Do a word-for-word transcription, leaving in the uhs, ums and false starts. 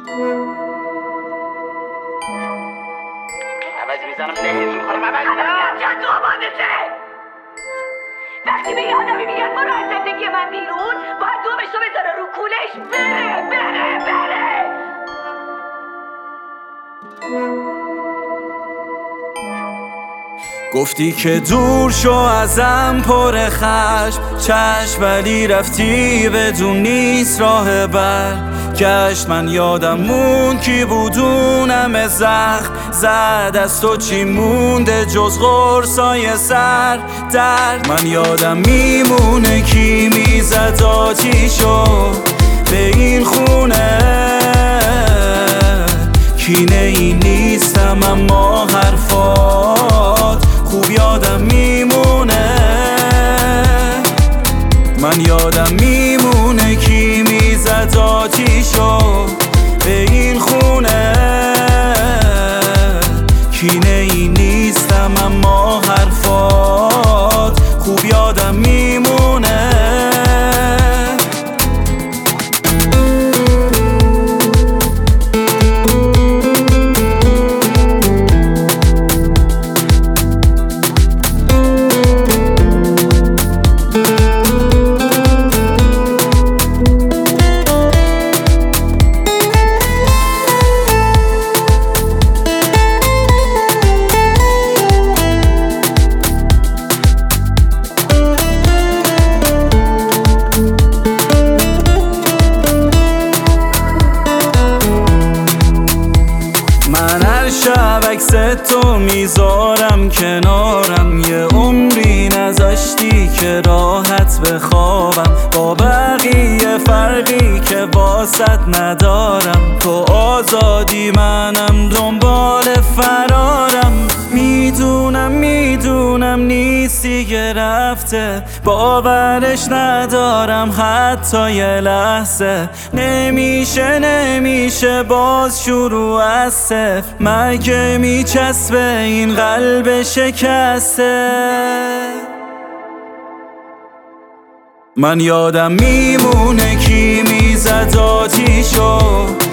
عوض میزنم نهیز میخورم عوض میزنم چند تو آبادته. وقتی به یه آدمی میگن برو از زندگی من بیرون، باید دومش رو بذاره رو کولش بره بره بره. گفتی که دور شو ازم پر خشم چشم، ولی رفتی بدون نیست راه بر گشت. من یادم مون کی بودونم زخم زد، از تو چی مونده جز غرصای سر درد. من یادم میمونه کی میزد آتیشو به این خونه، کینه ای نیستم اما حرفات خوب یادم میمونه. من یادم میمونه کی میزد آتیشو به این خونه، کینه ای نیستم اما حرفات خوب یادم میمونه. شب عکس تو میذارم کنارم، یه عمری نذاشتی که راحت بخوابم. با بقیه فرقی که واسط ندارم، تو آزادی منم دنبال فرارم. میدونم میدونم نیستی که رفته، باورش ندارم حتی یه لحظه. نمیشه نمیشه باز شروع از صفر، مگه میچسبه این قلب شکسته. من یادم میمونه کی میزد آتیشو